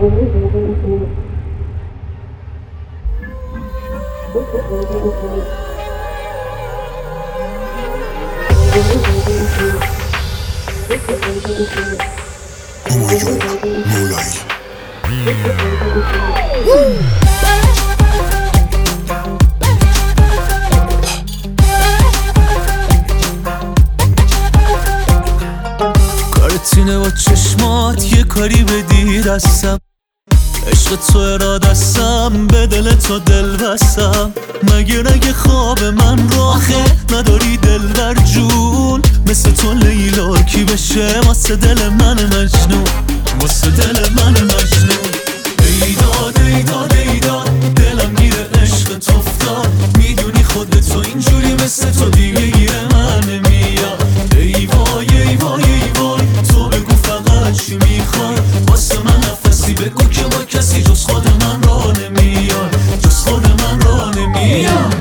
همایون مولایی کارتینه با چشمات یه کاری بدی دستم، عشق تو ارادستم، به دل تو دل بستم. مگه رگ خواب من راخه نداری دلبر جون، مثل تو لیلا کی بشه واسه دل من مجنون، واسه دل من مجنون. ایداد ایداد ایداد دلم میره عشق تو افتاد، میدونی خود تو اینجوری مثل تو دیگه گیره من نمیاد. ای وای ای وای ای وای تو بگو فقط چی میخوای، واسه من نفسی بگو که با کسی جز خود من را نمیاد، جز خود من را نمیاد.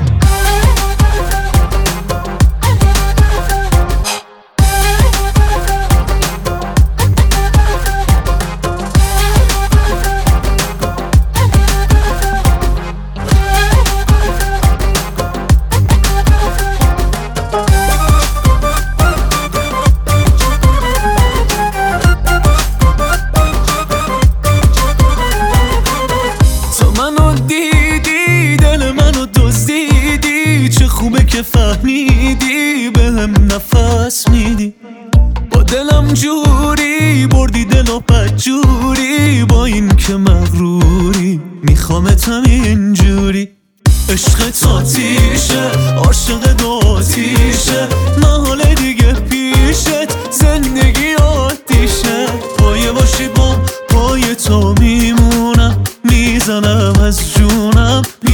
خوبه که فهمیدی بهم نفس میدی، با دلم جوری بردی دل و بدجوری، با این که مغروری میخوامتم اینجوری. عشق تاتیشه عاشق دوتیشه، محال دیگه پیشت زندگی آتیشه. پایه باشی با پای تو میمونم، میزنم از جونم